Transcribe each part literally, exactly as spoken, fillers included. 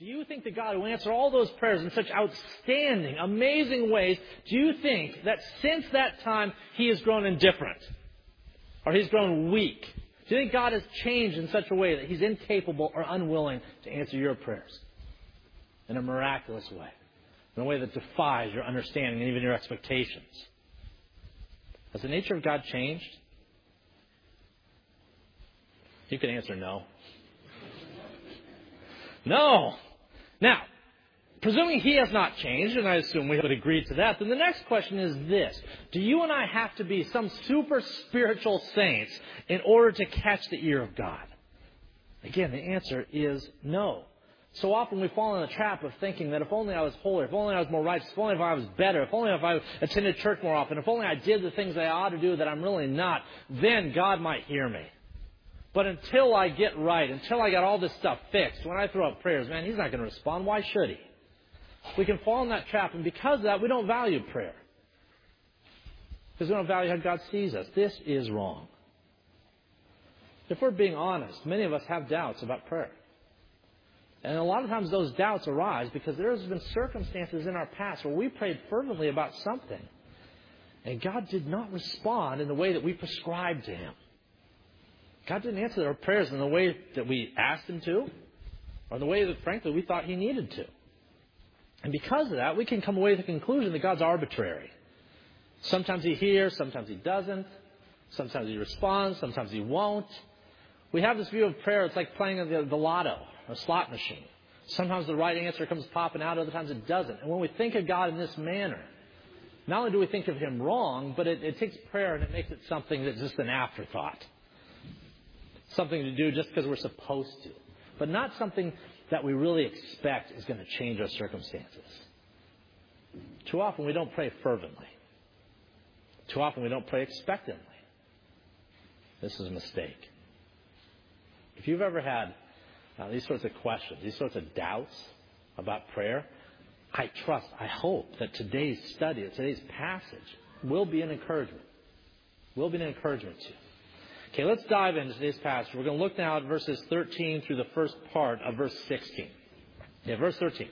Do you think that God, who answered all those prayers in such outstanding, amazing ways, do you think that since that time He has grown indifferent? Or He's grown weak? Do you think God has changed in such a way that He's incapable or unwilling to answer your prayers in a miraculous way? In a way that defies your understanding and even your expectations? Has the nature of God changed? You can answer no. No! Now, presuming He has not changed, and I assume we would agree to that, then the next question is this. Do you and I have to be some super spiritual saints in order to catch the ear of God? Again, the answer is no. So often we fall in the trap of thinking that if only I was holy, if only I was more righteous, if only if I was better, if only if I attended church more often, if only I did the things that I ought to do that I'm really not, then God might hear me. But until I get right, until I got all this stuff fixed, when I throw up prayers, man, He's not going to respond. Why should He? We can fall in that trap, and because of that, we don't value prayer. Because we don't value how God sees us. This is wrong. If we're being honest, many of us have doubts about prayer. And a lot of times those doubts arise because there has been circumstances in our past where we prayed fervently about something, and God did not respond in the way that we prescribed to Him. God didn't answer our prayers in the way that we asked Him to, or in the way that, frankly, we thought He needed to. And because of that, we can come away with the conclusion that God's arbitrary. Sometimes He hears, sometimes He doesn't. Sometimes He responds, sometimes He won't. We have this view of prayer, it's like playing the, the lotto, or slot machine. Sometimes the right answer comes popping out, other times it doesn't. And when we think of God in this manner, not only do we think of Him wrong, but it, it takes prayer and it makes it something that's just an afterthought. Something to do just because we're supposed to. But not something that we really expect is going to change our circumstances. Too often we don't pray fervently. Too often we don't pray expectantly. This is a mistake. If you've ever had uh, these sorts of questions, these sorts of doubts about prayer, I trust, I hope that today's study, today's passage will be an encouragement. Will be an encouragement to you. Okay, let's dive into today's passage. We're going to look now at verses thirteen through the first part of verse sixteen. Yeah, verse thirteen.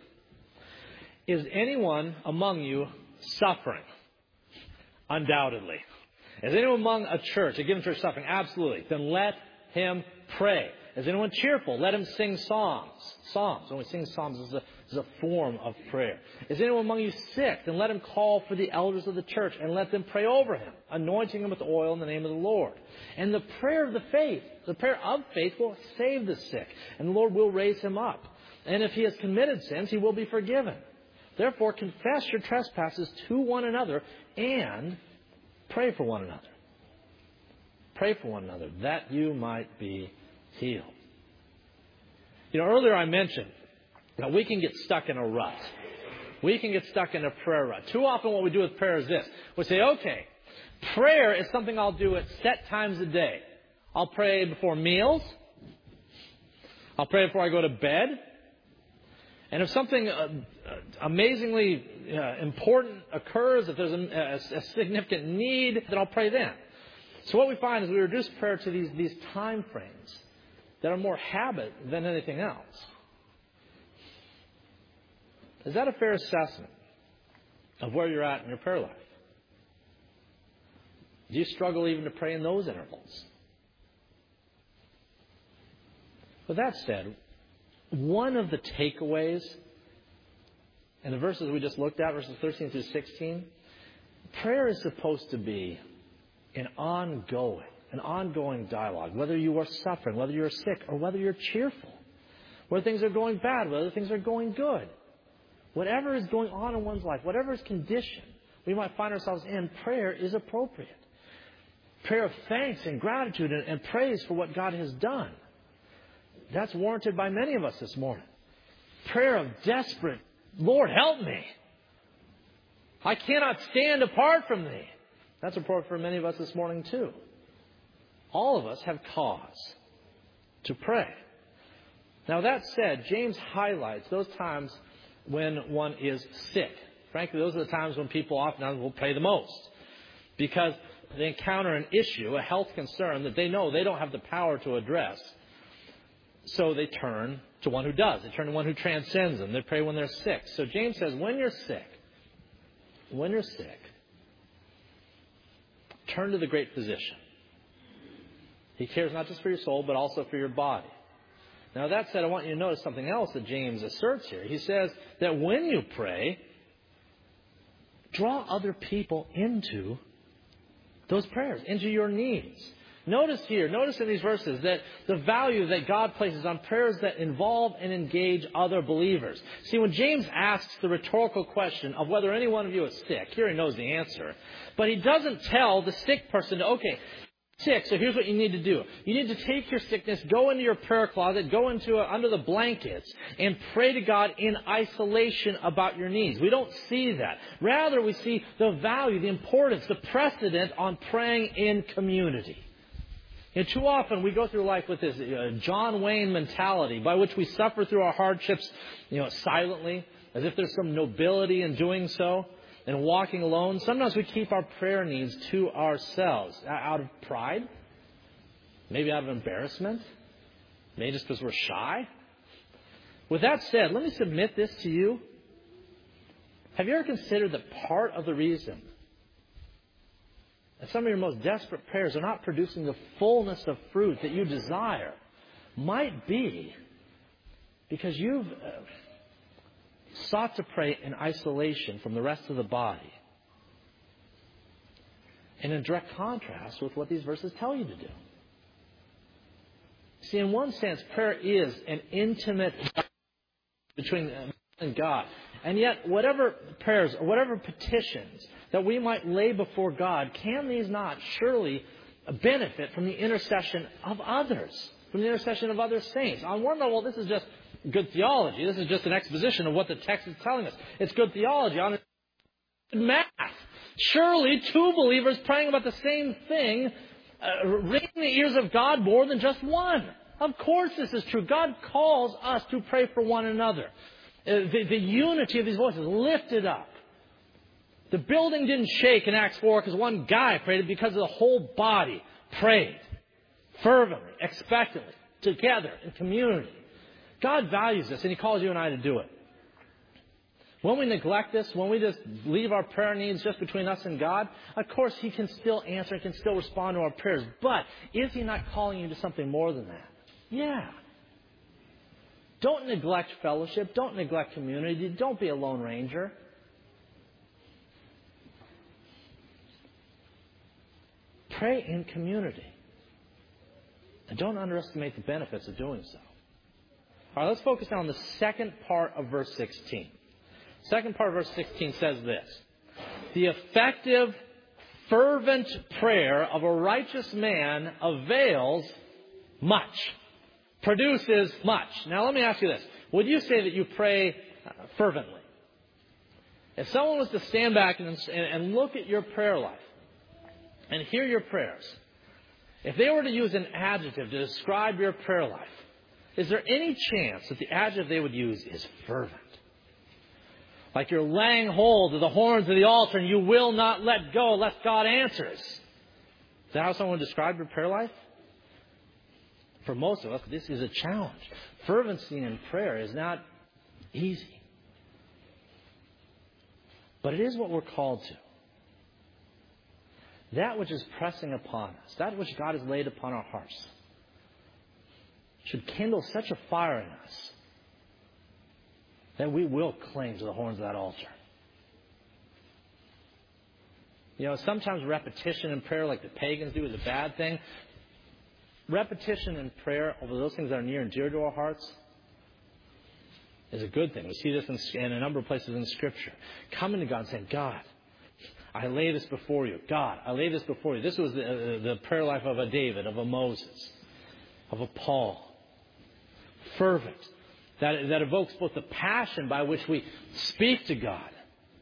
Is anyone among you suffering? Undoubtedly. Is anyone among a church, a given church, suffering? Absolutely. Then let him pray. Is anyone cheerful? Let him sing psalms. Psalms. When we sing psalms, this is a, this is a form of prayer. Is anyone among you sick? Then let him call for the elders of the church and let them pray over him, anointing him with oil in the name of the Lord. And the prayer of the faith, the prayer of faith will save the sick, and the Lord will raise him up. And if he has committed sins, he will be forgiven. Therefore, confess your trespasses to one another and pray for one another. Pray for one another that you might be healed. You know, earlier I mentioned that we can get stuck in a rut. We can get stuck in a prayer rut. Too often what we do with prayer is this. We say, okay, prayer is something I'll do at set times a day. I'll pray before meals. I'll pray before I go to bed. And if something uh, amazingly uh, important occurs, if there's a, a, a significant need, then I'll pray then. So what we find is we reduce prayer to these, these time frames that are more habit than anything else. Is that a fair assessment of where you're at in your prayer life? Do you struggle even to pray in those intervals? With that said, one of the takeaways in the verses we just looked at, verses thirteen through sixteen, prayer is supposed to be an ongoing, an ongoing dialogue. Whether you are suffering, whether you're sick, or whether you're cheerful. Whether things are going bad, whether things are going good. Whatever is going on in one's life, whatever is condition we might find ourselves in, prayer is appropriate. Prayer of thanks and gratitude and, and praise for what God has done. That's warranted by many of us this morning. Prayer of desperate, Lord, help me. I cannot stand apart from Thee. That's appropriate for many of us this morning too. All of us have cause to pray. Now that said, James highlights those times when one is sick. Frankly, those are the times when people often will pray the most. Because they encounter an issue, a health concern that they know they don't have the power to address. So they turn to one who does. They turn to one who transcends them. They pray when they're sick. So James says, when you're sick, when you're sick, turn to the great physician. He cares not just for your soul, but also for your body. Now, that said, I want you to notice something else that James asserts here. He says that when you pray, draw other people into those prayers, into your needs. Notice here, notice in these verses that the value that God places on prayers that involve and engage other believers. See, when James asks the rhetorical question of whether any one of you is sick, here he knows the answer. But he doesn't tell the sick person, okay, sick, so here's what you need to do. You need to take your sickness, go into your prayer closet, go into a, under the blankets, and pray to God in isolation about your needs. We don't see that. Rather, we see the value, the importance, the precedent on praying in community. You know, too often we go through life with this uh, John Wayne mentality by which we suffer through our hardships, you know, silently, as if there's some nobility in doing so. And walking alone, sometimes we keep our prayer needs to ourselves out of pride, maybe out of embarrassment, maybe just because we're shy. With that said, let me submit this to you. Have you ever considered that part of the reason that some of your most desperate prayers are not producing the fullness of fruit that you desire might be because you've Uh, sought to pray in isolation from the rest of the body, and in direct contrast with what these verses tell you to do. See, in one sense, prayer is an intimate between man and God. And yet, whatever prayers or whatever petitions that we might lay before God, can these not surely benefit from the intercession of others, from the intercession of other saints? On one level, this is just good theology. This is just an exposition of what the text is telling us. It's good theology. On math, surely two believers praying about the same thing uh, ring the ears of God more than just one. Of course this is true. God calls us to pray for one another. Uh, the, the unity of these voices lifted up. The building didn't shake in Acts four because one guy prayed, because the whole body prayed fervently, expectantly, together in community. God values this, and He calls you and I to do it. When we neglect this, when we just leave our prayer needs just between us and God, of course He can still answer, He can still respond to our prayers. But is He not calling you to something more than that? Yeah. Don't neglect fellowship. Don't neglect community. Don't be a lone ranger. Pray in community. And don't underestimate the benefits of doing so. All right, let's focus now on the second part of verse sixteen. Second part of verse sixteen says this: the effective, fervent prayer of a righteous man avails much, produces much. Now, let me ask you this. Would you say that you pray fervently? If someone was to stand back and, and look at your prayer life and hear your prayers, if they were to use an adjective to describe your prayer life, is there any chance that the adjective they would use is fervent? Like you're laying hold of the horns of the altar and you will not let go unless God answers. Is that how someone would describe your prayer life? For most of us, this is a challenge. Fervency in prayer is not easy. But it is what we're called to. That which is pressing upon us, that which God has laid upon our hearts, should kindle such a fire in us that we will cling to the horns of that altar. You know, sometimes repetition in prayer, like the pagans do, is a bad thing. Repetition in prayer over those things that are near and dear to our hearts is a good thing. We see this in, in a number of places in Scripture. Coming to God and saying, God, I lay this before you. God, I lay this before you. This was the, uh, the prayer life of a David, of a Moses, of a Paul. Fervent. That, that evokes both the passion by which we speak to God.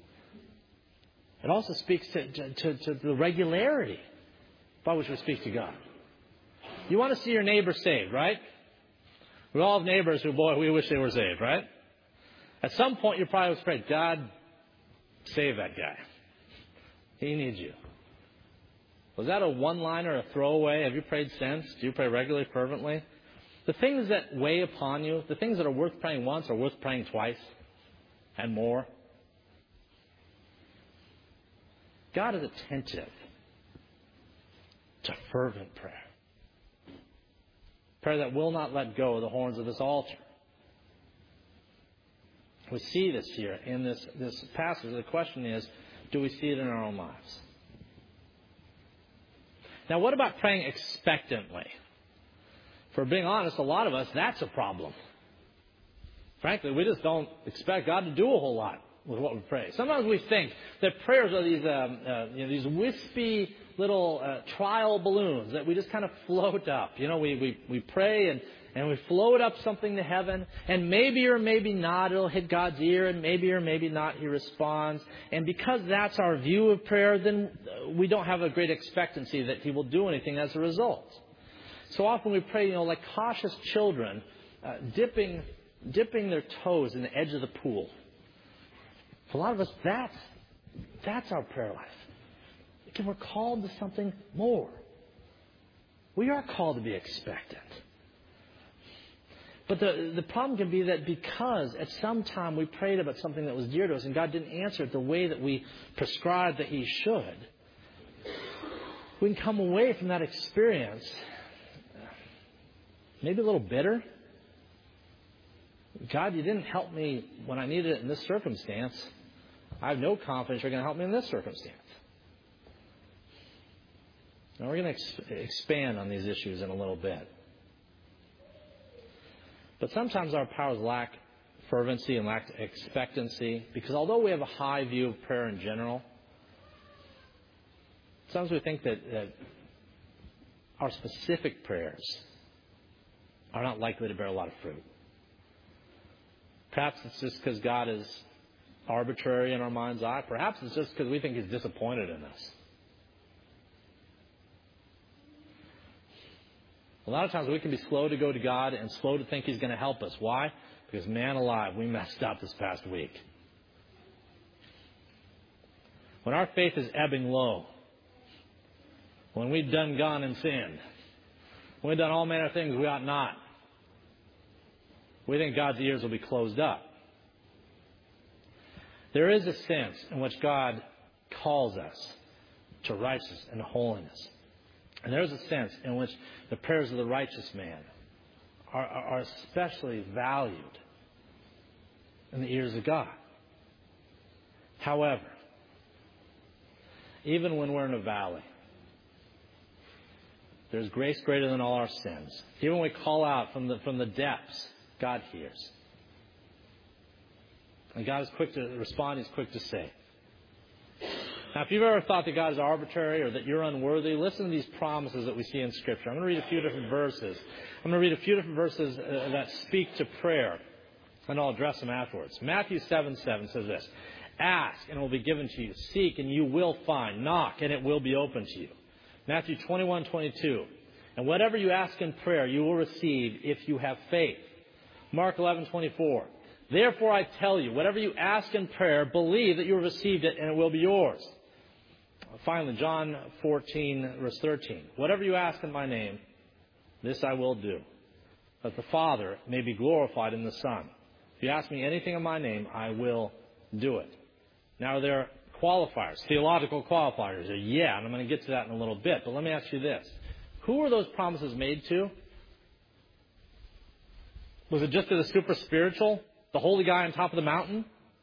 It also speaks to, to, to, to the regularity by which we speak to God. You want to see your neighbor saved, right? We all have neighbors who, boy, we wish they were saved, right? At some point, you probably was praying, God, save that guy. He needs you. Was that a one-liner, a throwaway? Have you prayed since? Do you pray regularly, fervently? The things that weigh upon you, the things that are worth praying once are worth praying twice and more. God is attentive to fervent prayer. Prayer that will not let go of the horns of this altar. We see this here in this, this passage. The question is, do we see it in our own lives? Now, what about praying expectantly? For being honest, a lot of us, that's a problem. Frankly, we just don't expect God to do a whole lot with what we pray. Sometimes we think that prayers are these um, uh, you know, these wispy little uh, trial balloons that we just kind of float up. You know, we, we, we pray and, and we float up something to heaven, and maybe or maybe not it'll hit God's ear, and maybe or maybe not He responds. And because that's our view of prayer, then we don't have a great expectancy that He will do anything as a result. So often we pray, you know, like cautious children, uh, dipping dipping their toes in the edge of the pool. For a lot of us, that's, that's our prayer life. Because we're called to something more. We are called to be expectant. But the, the problem can be that because at some time we prayed about something that was dear to us and God didn't answer it the way that we prescribed that He should, we can come away from that experience maybe a little bitter. God, you didn't help me when I needed it in this circumstance. I have no confidence you're going to help me in this circumstance. Now we're going to ex- expand on these issues in a little bit. But sometimes our powers lack fervency and lack expectancy, because although we have a high view of prayer in general, sometimes we think that, that our specific prayers are not likely to bear a lot of fruit. Perhaps it's just because God is arbitrary in our mind's eye. Perhaps it's just because we think He's disappointed in us. A lot of times we can be slow to go to God and slow to think He's going to help us. Why? Because, man alive, we messed up this past week. When our faith is ebbing low, when we've done, gone, and sinned, when we've done all manner of things we ought not, we think God's ears will be closed up. There is a sense in which God calls us to righteousness and holiness. And there is a sense in which the prayers of the righteous man are, are especially valued in the ears of God. However, even when we're in a valley, there's grace greater than all our sins. Even when we call out from the, from the depths, God hears. And God is quick to respond. He's quick to save. Now, if you've ever thought that God is arbitrary or that you're unworthy, listen to these promises that we see in Scripture. I'm going to read a few different verses. I'm going to read a few different verses uh, that speak to prayer, and I'll address them afterwards. Matthew seven seven says this: Ask, and it will be given to you. Seek, and you will find. Knock, and it will be open to you. Matthew twenty-one twenty-two. And whatever you ask in prayer, you will receive if you have faith. Mark eleven twenty-four. Therefore I tell you, whatever you ask in prayer, believe that you have received it and it will be yours. Finally, John fourteen, verse thirteen. Whatever you ask in my name, this I will do, that the Father may be glorified in the Son. If you ask me anything in my name, I will do it. Now, there are qualifiers, theological qualifiers. Yeah, and I'm going to get to that in a little bit. But let me ask you this. Who were those promises made to? Was it just to the super spiritual? The holy guy on top of the mountain?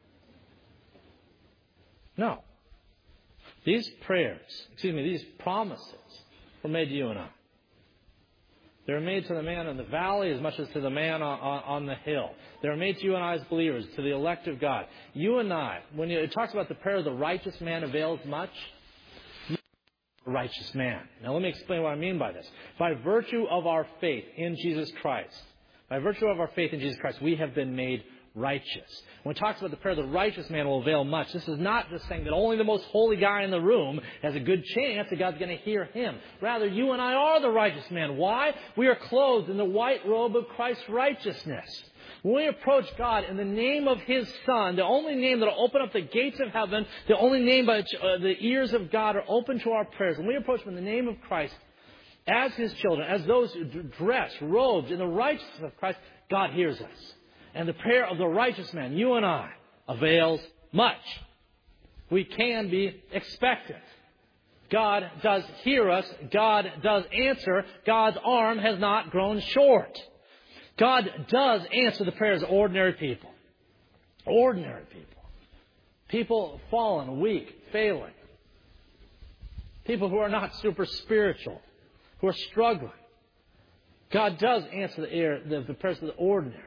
No. These prayers, excuse me, these promises were made to you and I. They were made to the man in the valley as much as to the man on, on, on the hill. They were made to you and I as believers, to the elect of God. You and I, when it talks about the prayer of the righteous man avails much, righteous man. Now let me explain what I mean by this. By virtue of our faith in Jesus Christ, by virtue of our faith in Jesus Christ, we have been made righteous. When it talks about the prayer, the righteous man will avail much. This is not just saying that only the most holy guy in the room has a good chance that God's going to hear him. Rather, you and I are the righteous man. Why? We are clothed in the white robe of Christ's righteousness. When we approach God in the name of His Son, the only name that will open up the gates of heaven, the only name by which uh, the ears of God are open to our prayers, when we approach Him in the name of Christ, as His children, as those who dress, robed in the righteousness of Christ, God hears us. And the prayer of the righteous man, you and I, avails much. We can be expectant. God does hear us. God does answer. God's arm has not grown short. God does answer the prayers of ordinary people. Ordinary people. People fallen, weak, failing. People who are not super spiritual, who are struggling. God does answer the, air, the, the prayers of the ordinary.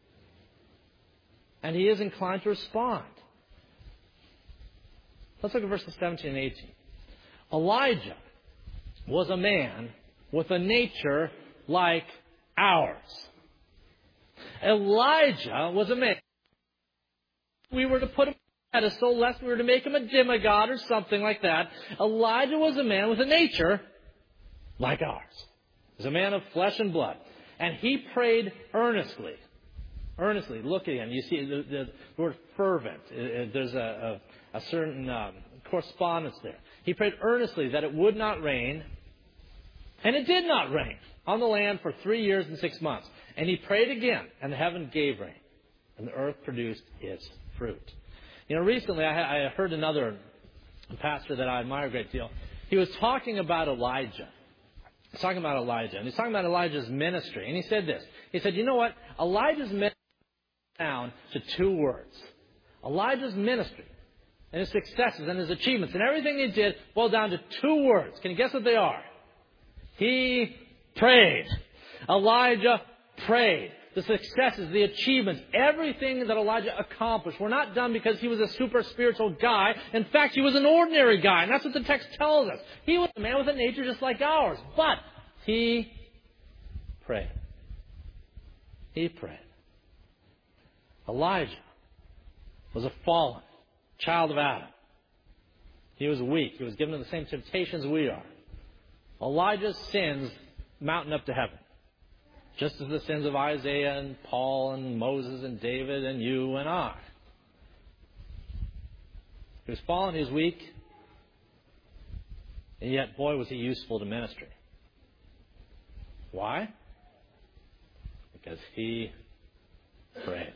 And He is inclined to respond. Let's look at verses seventeen and eighteen. Elijah was a man with a nature like ours. Elijah was a man. We were to put him on a pedestal, lest we were to make him a demigod or something like that. Elijah was a man with a nature like ours. He was a man of flesh and blood. And he prayed earnestly. Earnestly. Look at him. You see the, the word fervent. There's a, a, a certain um, correspondence there. He prayed earnestly that it would not rain. And it did not rain on the land for three years and six months. And he prayed again, and the heaven gave rain. And the earth produced its fruit. You know, recently I, I heard another pastor that I admire a great deal. He was talking about Elijah. He's talking about Elijah. And he's talking about Elijah's ministry. And he said this. He said, you know what? Elijah's ministry down to two words. Elijah's ministry and his successes and his achievements and everything he did boiled down to two words. Can you guess what they are? He prayed. Elijah prayed. The successes, the achievements, everything that Elijah accomplished were not done because he was a super spiritual guy. In fact, he was an ordinary guy. And that's what the text tells us. He was a man with a nature just like ours. But he prayed. He prayed. Elijah was a fallen child of Adam. He was weak. He was given to the same temptations we are. Elijah's sins mountain up to heaven. Just as the sins of Isaiah and Paul and Moses and David and you and I. He was fallen, he was weak. And yet, boy, was he useful to ministry. Why? Because he prayed.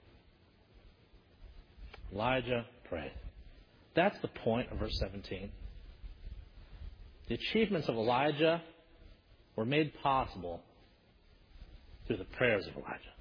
Elijah prayed. That's the point of verse seventeen. The achievements of Elijah were made possible through the prayers of Elijah.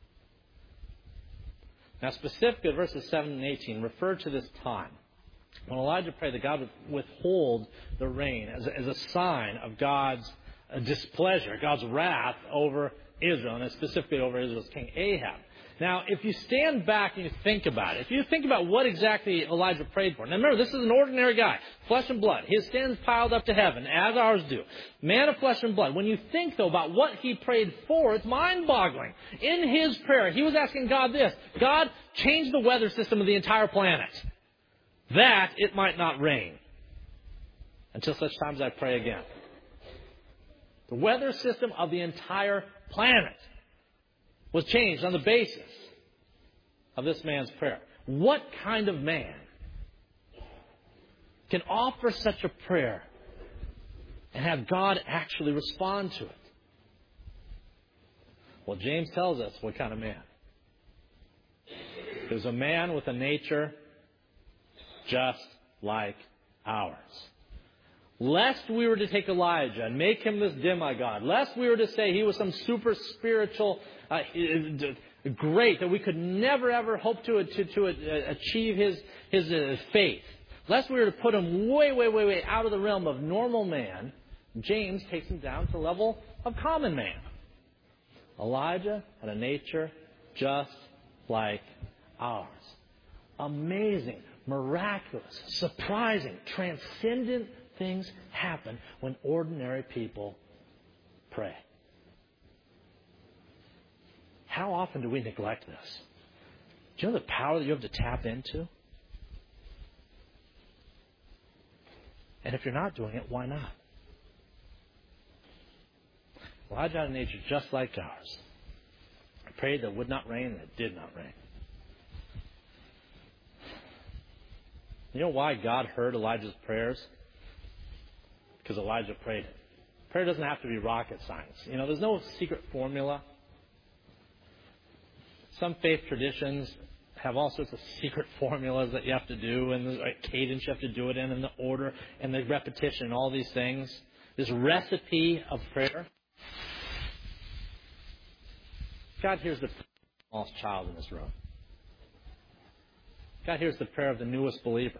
Now, specifically, verses seven and eighteen refer to this time when Elijah prayed that God would withhold the rain as a, as a sign of God's uh, displeasure, God's wrath over Israel, and specifically over Israel's king Ahab. Now, if you stand back and you think about it, if you think about what exactly Elijah prayed for. Now, remember, this is an ordinary guy, flesh and blood. His sins piled up to heaven, as ours do. Man of flesh and blood. When you think, though, about what he prayed for, it's mind-boggling. In his prayer, he was asking God this: God, change the weather system of the entire planet, that it might not rain until such times I pray again. The weather system of the entire planet was changed on the basis of this man's prayer. What kind of man can offer such a prayer and have God actually respond to it? Well, James tells us what kind of man. He was a man with a nature just like ours. Lest we were to take Elijah and make him this demigod, lest we were to say he was some super spiritual uh, great that we could never ever hope to to, to achieve his his uh, faith, lest we were to put him way way way way out of the realm of normal man, James takes him down to the level of common man. Elijah had a nature just like ours. Amazing, miraculous, surprising, transcendent things happen when ordinary people pray. How often do we neglect this? Do you know the power that you have to tap into? And if you're not doing it, why not? Elijah had a nature just like ours. I prayed that it would not rain, and it did not rain. You know why God heard Elijah's prayers? Because Elijah prayed Prayer doesn't have to be rocket science. You know, there's no secret formula. Some faith traditions have all sorts of secret formulas that you have to do, and the right cadence you have to do it in, and the order, and the repetition, all these things. This recipe of prayer. God hears the smallest child in this room. God hears the prayer of the newest believer.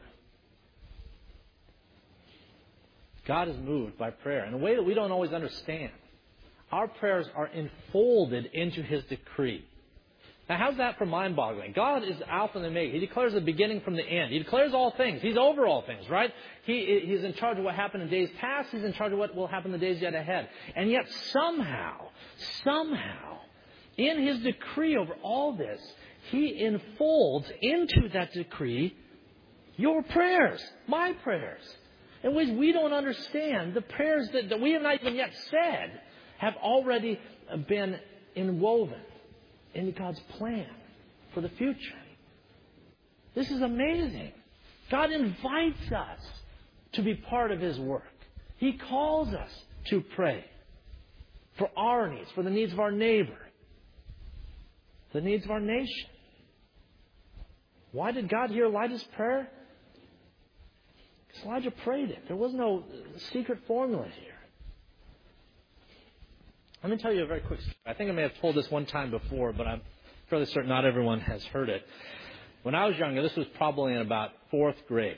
God is moved by prayer in a way that we don't always understand. Our prayers are enfolded into His decree. Now, how's that for mind-boggling? God is Alpha and Omega. He declares the beginning from the end. He declares all things. He's over all things, right? He, he's in charge of what happened in days past. He's in charge of what will happen in the days yet ahead. And yet somehow, somehow, in His decree over all this, He enfolds into that decree your prayers, my prayers, in ways we don't understand. The prayers that, that we have not even yet said have already been inwoven into God's plan for the future. This is amazing. God invites us to be part of His work. He calls us to pray for our needs, for the needs of our neighbor, the needs of our nation. Why did God hear Elijah's prayer? Because Elijah prayed it. There was no secret formula here. Let me tell you a very quick story. I think I may have told this one time before, but I'm fairly certain not everyone has heard it. When I was younger, this was probably in about fourth grade.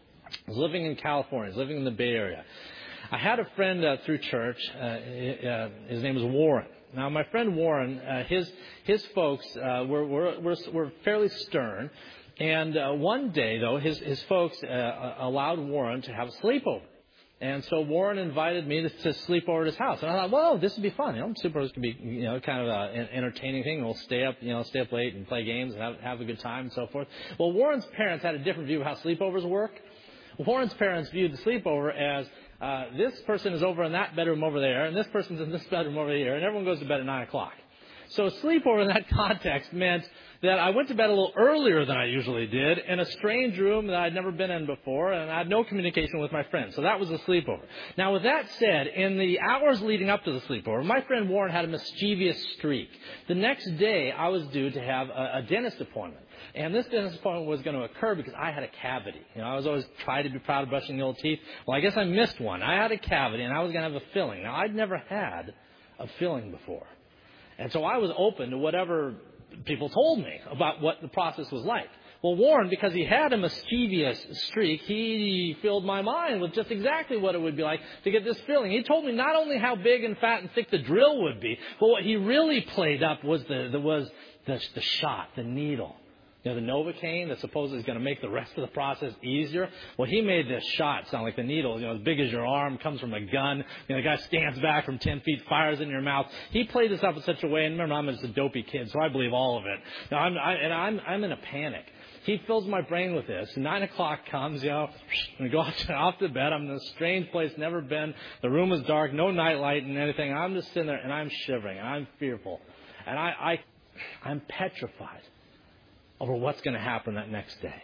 I was living in California. I was living in the Bay Area. I had a friend uh, through church. Uh, uh, his name was Warren. Now, my friend Warren, uh, his his folks uh, were, were were were fairly stern. And uh, one day, though, his his folks uh, allowed Warren to have a sleepover. And so Warren invited me to, to sleep over at his house. And I thought, well, this would be fun. You know, sleepovers could be, you know, kind of a, an entertaining thing. We'll stay up, you know, stay up late and play games and have, have a good time and so forth. Well, Warren's parents had a different view of how sleepovers work. Warren's parents viewed the sleepover as uh, this person is over in that bedroom over there, and this person's in this bedroom over here, and everyone goes to bed at nine o'clock. So a sleepover in that context meant that I went to bed a little earlier than I usually did in a strange room that I'd never been in before, and I had no communication with my friends. So that was a sleepover. Now, with that said, in the hours leading up to the sleepover, my friend Warren had a mischievous streak. The next day, I was due to have a, a dentist appointment. And this dentist appointment was going to occur because I had a cavity. You know, I was always trying to be proud of brushing the old teeth. Well, I guess I missed one. I had a cavity, and I was going to have a filling. Now, I'd never had a filling before. And so I was open to whatever people told me about what the process was like. Well, Warren, because he had a mischievous streak, he filled my mind with just exactly what it would be like to get this filling. He told me not only how big and fat and thick the drill would be, but what he really played up was the, the was the, the shot, the needle. You know, the Novocaine that supposedly is going to make the rest of the process easier. Well, he made this shot sound like the needle, you know, as big as your arm, comes from a gun. You know, the guy stands back from ten feet, fires in your mouth. He played this up in such a way, and remember, I'm just a dopey kid, so I believe all of it. Now, I'm, I, and I'm, I'm in a panic. He fills my brain with this. Nine o'clock comes, you know, and I go off to, off to bed. I'm in a strange place, never been. The room is dark, no night light and anything. I'm just sitting there, and I'm shivering, and I'm fearful. And I, I I'm petrified over what's going to happen that next day.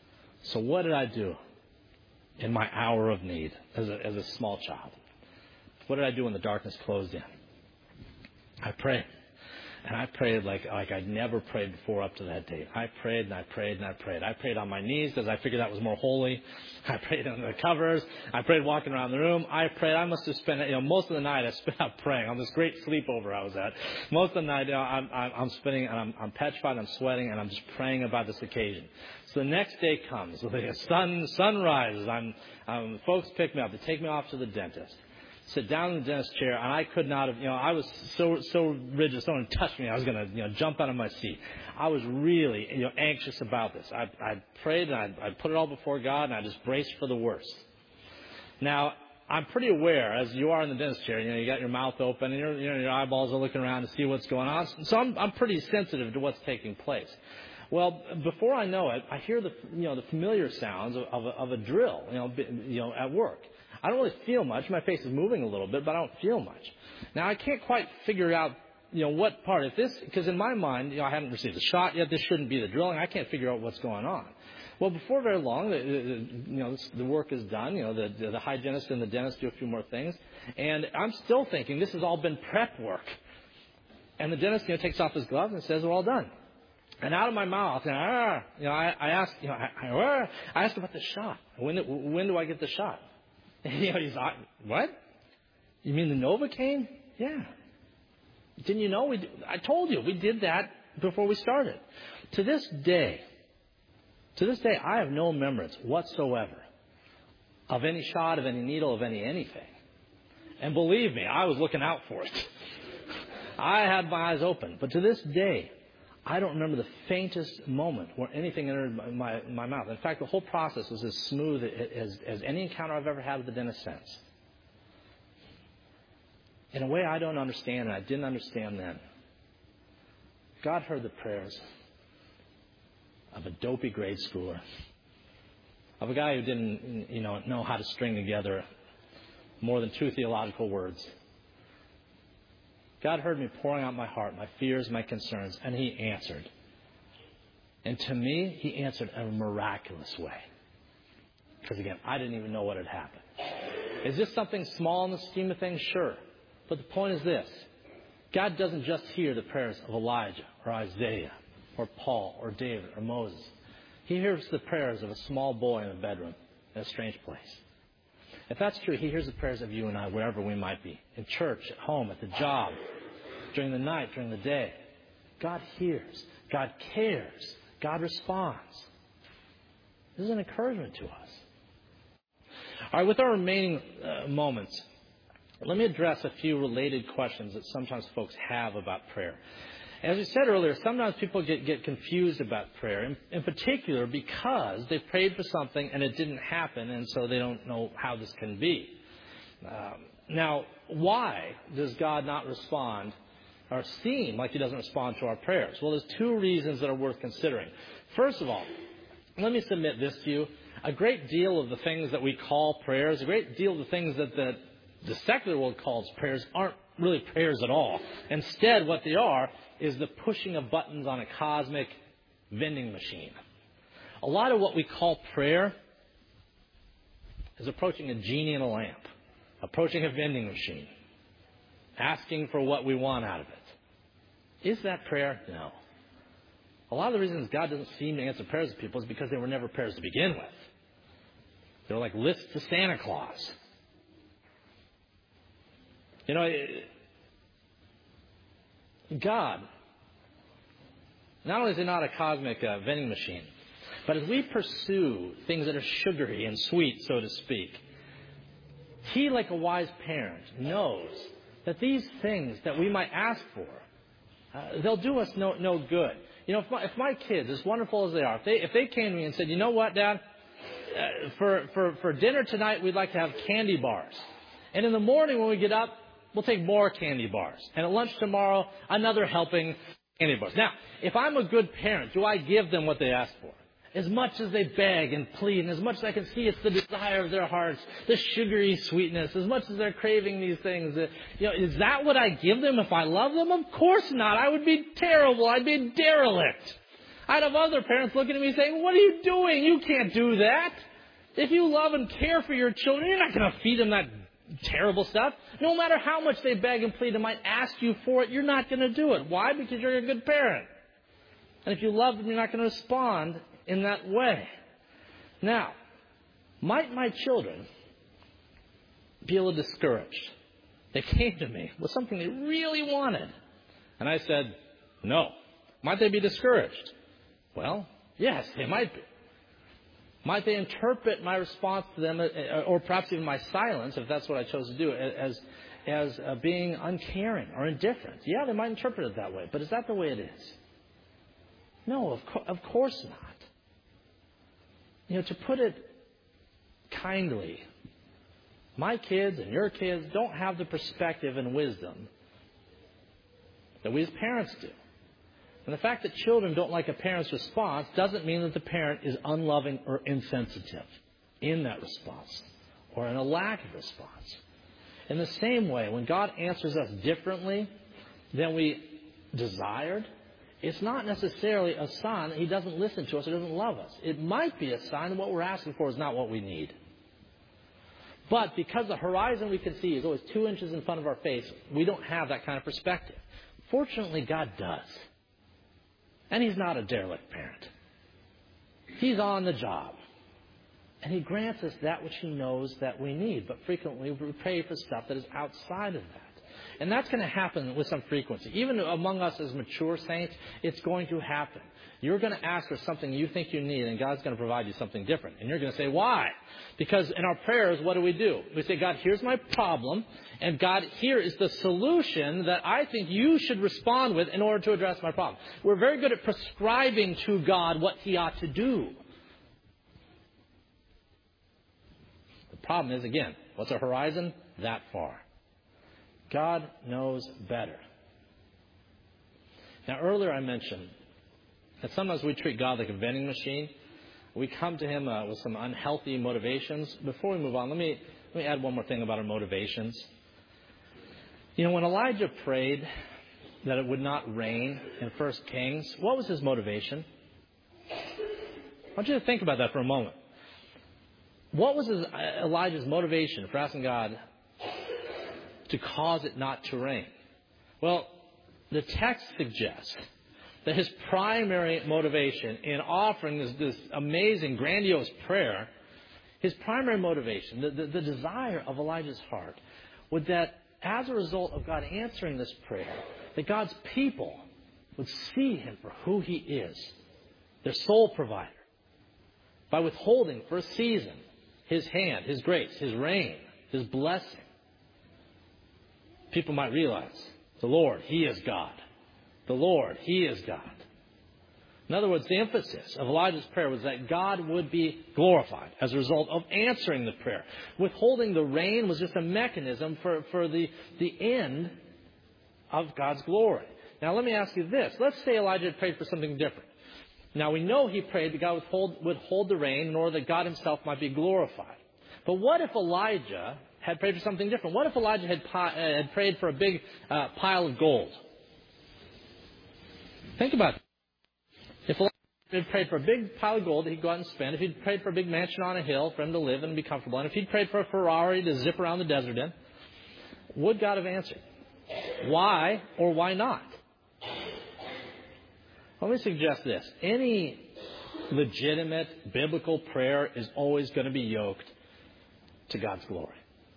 So what did I do in my hour of need as a, as a small child? What did I do when the darkness closed in? I prayed. And I prayed like, like I'd never prayed before up to that date. I prayed and I prayed and I prayed. I prayed on my knees because I figured that was more holy. I prayed on the covers. I prayed walking around the room. I prayed. I must have spent, you know, most of the night I spent out praying on this great sleepover I was at. Most of the night, you know, I'm, I'm, I'm spending, and I'm, I'm petrified, I'm sweating, and I'm just praying about this occasion. So the next day comes. The sun, sun rises. I'm, um, folks pick me up. They take me off to the dentist. Sit down in the dentist chair, and I could not have, you know, I was so so rigid. Someone touched me, I was going to, you know, jump out of my seat. I was really, you know, anxious about this. I, I prayed, and I, I put it all before God, and I just braced for the worst. Now, I'm pretty aware, as you are in the dentist chair, you know, you got your mouth open, and your, you know, your eyeballs are looking around to see what's going on. So I'm, I'm pretty sensitive to what's taking place. Well, before I know it, I hear the, you know, the familiar sounds of, of, a, of a drill, you know, you know, at work. I don't really feel much. My face is moving a little bit, but I don't feel much. Now, I can't quite figure out, you know, what part. If this, because in my mind, you know, I haven't received a shot yet. This shouldn't be the drilling. I can't figure out what's going on. Well, before very long, the, the, you know, this, the work is done. You know, the, the hygienist and the dentist do a few more things. And I'm still thinking this has all been prep work. And the dentist, you know, takes off his gloves and says, we're all done. And out of my mouth, you know, ah, you know I, I asked, you know, I, I, I asked about the shot. When, when do I get the shot? And, you know, he's like, what? You mean the Novocaine? Yeah. Didn't you know? We, I told you, we did that before we started. To this day, to this day, I have no remembrance whatsoever of any shot, of any needle, of any anything. And believe me, I was looking out for it. I had my eyes open. But to this day, I don't remember the faintest moment where anything entered my, my, my mouth. In fact, the whole process was as smooth as, as any encounter I've ever had with the dentist since. In a way I don't understand, and I didn't understand then. God heard the prayers of a dopey grade schooler, of a guy who didn't, you know, know how to string together more than two theological words. God heard me pouring out my heart, my fears, my concerns, and He answered. And to me, He answered in a miraculous way. Because again, I didn't even know what had happened. Is this something small in the scheme of things? Sure. But the point is this. God doesn't just hear the prayers of Elijah or Isaiah or Paul or David or Moses. He hears the prayers of a small boy in a bedroom in a strange place. If that's true, He hears the prayers of you and I wherever we might be. In church, at home, at the job, during the night, during the day. God hears. God cares. God responds. This is an encouragement to us. All right, with our remaining uh, moments, let me address a few related questions that sometimes folks have about prayer. As we said earlier, sometimes people get, get confused about prayer, in, in particular because they prayed for something and it didn't happen, and so they don't know how this can be. Um, now, why does God not respond or seem like He doesn't respond to our prayers? Well, there's two reasons that are worth considering. First of all, let me submit this to you. A great deal of the things that we call prayers, a great deal of the things that the, the secular world calls prayers aren't really prayers at all. Instead, what they are is the pushing of buttons on a cosmic vending machine. A lot of what we call prayer is approaching a genie in a lamp, approaching a vending machine, asking for what we want out of it. Is that prayer? No. A lot of the reasons God doesn't seem to answer prayers of people is because they were never prayers to begin with. They're like lists to Santa Claus. You know, God, not only is He not a cosmic uh, vending machine, but as we pursue things that are sugary and sweet, so to speak, He, like a wise parent, knows that these things that we might ask for, uh, they'll do us no, no good. You know, if my, if my kids, as wonderful as they are, if they, if they came to me and said, you know what, Dad, uh, for, for, for dinner tonight, we'd like to have candy bars. And in the morning when we get up, we'll take more candy bars. And at lunch tomorrow, another helping candy bars. Now, if I'm a good parent, do I give them what they ask for? As much as they beg and plead, and as much as I can see it's the desire of their hearts, the sugary sweetness, as much as they're craving these things, uh, you know, is that what I give them if I love them? Of course not. I would be terrible. I'd be a derelict. I'd have other parents looking at me saying, what are you doing? You can't do that. If you love and care for your children, you're not going to feed them that terrible stuff. No matter how much they beg and plead and might ask you for it, you're not going to do it. Why? Because you're a good parent. And if you love them, you're not going to respond in that way. Now, might my children be a little discouraged? They came to me with something they really wanted. And I said, no. Might they be discouraged? Well, yes, they might be. Might they interpret my response to them, or perhaps even my silence, if that's what I chose to do, as, as uh, being uncaring or indifferent? Yeah, they might interpret it that way. But is that the way it is? No, of, co- of course not. You know, to put it kindly, my kids and your kids don't have the perspective and wisdom that we as parents do. And the fact that children don't like a parent's response doesn't mean that the parent is unloving or insensitive in that response or in a lack of response. In the same way, when God answers us differently than we desired, it's not necessarily a sign that He doesn't listen to us or doesn't love us. It might be a sign that what we're asking for is not what we need. But because the horizon we can see is always two inches in front of our face, we don't have that kind of perspective. Fortunately, God does. And He's not a derelict parent. He's on the job. And He grants us that which He knows that we need. But frequently we pray for stuff that is outside of that. And that's going to happen with some frequency. Even among us as mature saints, it's going to happen. You're going to ask for something you think you need, and God's going to provide you something different. And you're going to say, why? Because in our prayers, what do we do? We say, God, here's my problem, and God, here is the solution that I think you should respond with in order to address my problem. We're very good at prescribing to God what He ought to do. The problem is, again, what's our horizon? That far. God knows better. Now, earlier I mentioned that sometimes we treat God like a vending machine. We come to Him uh, with some unhealthy motivations. Before we move on, let me let me add one more thing about our motivations. You know, when Elijah prayed that it would not rain in First Kings, what was his motivation? I want you to think about that for a moment. What was his, uh, Elijah's motivation for asking God to cause it not to rain? Well, the text suggests that his primary motivation in offering this, this amazing, grandiose prayer, his primary motivation, the, the, the desire of Elijah's heart, was that as a result of God answering this prayer, that God's people would see Him for who He is, their sole provider, by withholding for a season His hand, His grace, His reign, His blessing. People might realize, the Lord, He is God. The Lord, He is God. In other words, the emphasis of Elijah's prayer was that God would be glorified as a result of answering the prayer. Withholding the rain was just a mechanism for, for the, the end of God's glory. Now, let me ask you this. Let's say Elijah had prayed for something different. Now, we know he prayed that God would hold, would hold the rain in order that God Himself might be glorified. But what if Elijah had prayed for something different? What if Elijah had, pi- uh, had prayed for a big uh, pile of gold? Think about it. If Elijah had prayed for a big pile of gold that he'd go out and spend, if he'd prayed for a big mansion on a hill for him to live and be comfortable in, if he'd prayed for a Ferrari to zip around the desert in, would God have answered? Why or why not? Let me suggest this. Any legitimate biblical prayer is always going to be yoked to God's glory.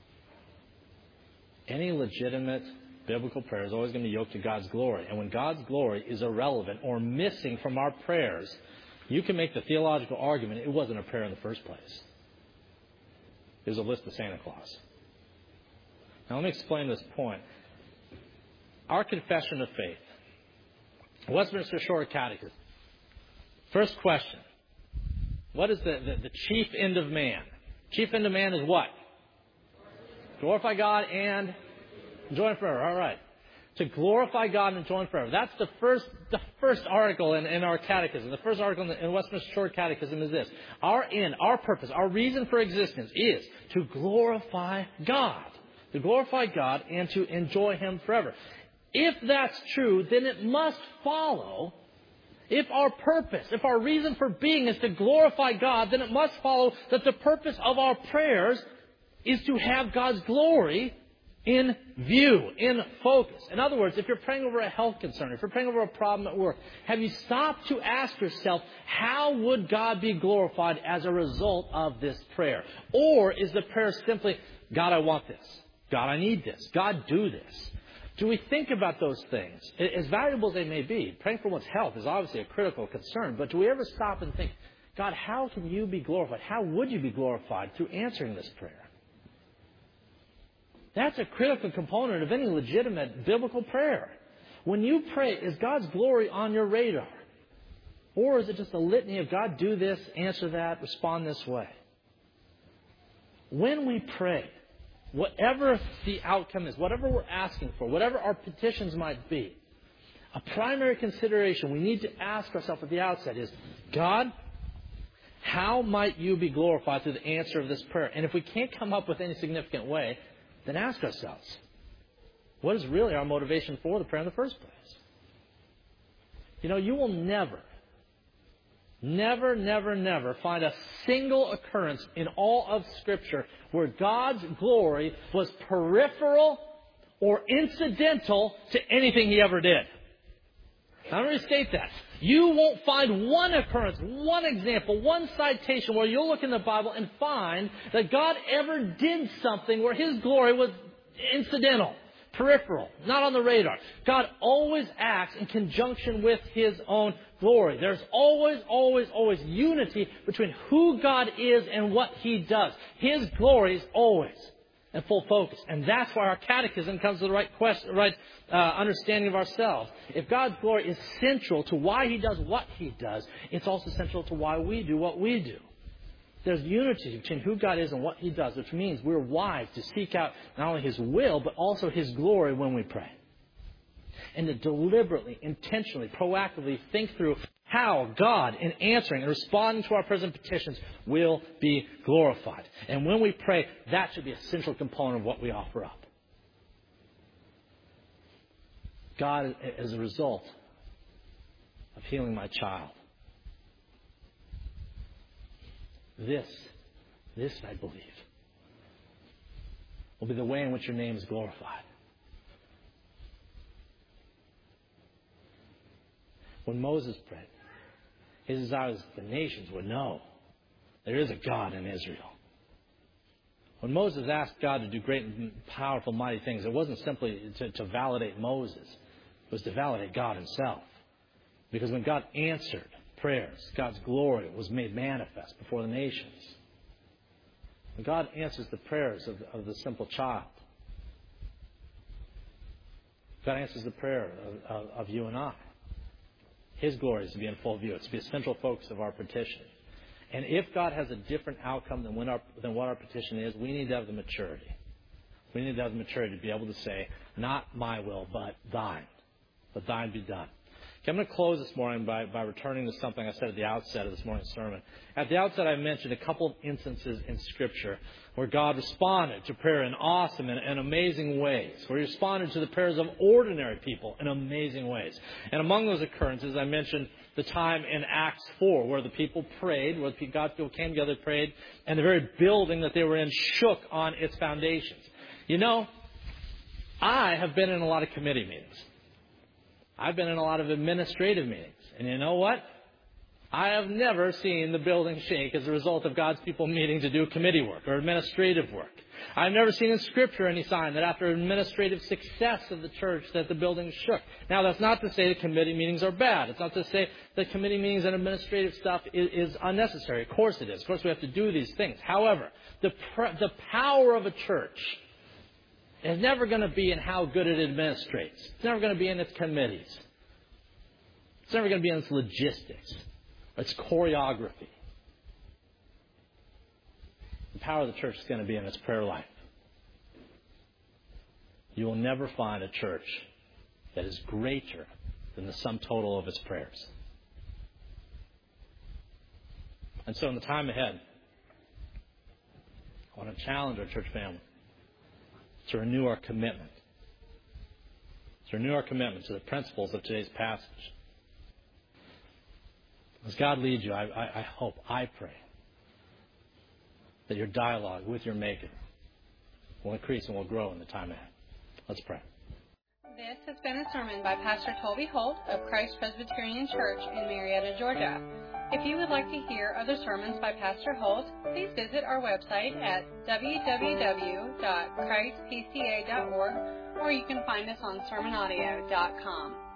Any legitimate biblical prayer is always going to be yoked to God's glory. And when God's glory is irrelevant or missing from our prayers, you can make the theological argument it wasn't a prayer in the first place. It was a list of Santa Claus. Now let me explain this point. Our confession of faith, Westminster Short Catechism. First question. What is the, the, the chief end of man? Chief end of man is what? Glorify God and enjoy Him forever. All right. To glorify God and enjoy Him forever. That's the first the first article in, in our catechism. The first article in, the, in Westminster Short Catechism is this. Our end, our purpose, our reason for existence is to glorify God. To glorify God and to enjoy Him forever. If that's true, then it must follow, if our purpose, if our reason for being is to glorify God, then it must follow that the purpose of our prayers is to have God's glory in view, in focus. In other words, if you're praying over a health concern, if you're praying over a problem at work, have you stopped to ask yourself, how would God be glorified as a result of this prayer? Or is the prayer simply, God, I want this. God, I need this. God, do this. Do we think about those things? As valuable as they may be, praying for one's health is obviously a critical concern, but do we ever stop and think, God, how can you be glorified? How would you be glorified through answering this prayer? That's a critical component of any legitimate biblical prayer. When you pray, is God's glory on your radar? Or is it just a litany of God, do this, answer that, respond this way? When we pray, whatever the outcome is, whatever we're asking for, whatever our petitions might be, a primary consideration we need to ask ourselves at the outset is, God, how might you be glorified through the answer of this prayer? And if we can't come up with any significant way, then ask ourselves, what is really our motivation for the prayer in the first place? You know, you will never, never, never, never find a single occurrence in all of Scripture where God's glory was peripheral or incidental to anything He ever did. Now, let me restate that. You won't find one occurrence, one example, one citation where you'll look in the Bible and find that God ever did something where His glory was incidental, peripheral, not on the radar. God always acts in conjunction with His own glory. There's always, always, always unity between who God is and what He does. His glory is always in full focus. And that's why our catechism comes to the right question, right uh, understanding of ourselves. If God's glory is central to why He does what He does, it's also central to why we do what we do. There's unity between who God is and what He does, which means we're wise to seek out not only His will, but also His glory when we pray. And to deliberately, intentionally, proactively think through how God, in answering and responding to our present petitions, will be glorified. And when we pray, that should be a central component of what we offer up. God, as a result of healing my child, this, this I believe, will be the way in which your name is glorified. When Moses prayed, his desire was that the nations would know there is a God in Israel. When Moses asked God to do great and powerful, mighty things, it wasn't simply to, to validate Moses. It was to validate God Himself. Because when God answered prayers, God's glory was made manifest before the nations. When God answers the prayers of, of the simple child, God answers the prayer of, of, of you and I. His glory is to be in full view. It's to be a central focus of our petition. And if God has a different outcome than, when our, than what our petition is, we need to have the maturity. We need to have the maturity to be able to say, not my will, but thine. But thine be done. Okay, I'm going to close this morning by, by returning to something I said at the outset of this morning's sermon. At the outset, I mentioned a couple of instances in Scripture where God responded to prayer in awesome and, and amazing ways, where He responded to the prayers of ordinary people in amazing ways. And among those occurrences, I mentioned the time in Acts four where the people prayed, where God's people came together, prayed, and the very building that they were in shook on its foundations. You know, I have been in a lot of committee meetings. I've been in a lot of administrative meetings. And you know what? I have never seen the building shake as a result of God's people meeting to do committee work or administrative work. I've never seen in Scripture any sign that after administrative success of the church that the building shook. Now, that's not to say that committee meetings are bad. It's not to say that committee meetings and administrative stuff is, is unnecessary. Of course it is. Of course we have to do these things. However, the pre- the power of a church is never going to be in how good it administrates. It's never going to be in its committees. It's never going to be in its logistics or its choreography. The power of the church is going to be in its prayer life. You will never find a church that is greater than the sum total of its prayers. And so in the time ahead, I want to challenge our church family to renew our commitment. To renew our commitment to the principles of today's passage. As God leads you, I, I, I hope, I pray, that your dialogue with your Maker will increase and will grow in the time ahead. Let's pray. This has been a sermon by Pastor Toby Holt of Christ Presbyterian Church in Marietta, Georgia. If you would like to hear other sermons by Pastor Holt, please visit our website at w w w dot christ p c a dot org, or you can find us on sermon audio dot com.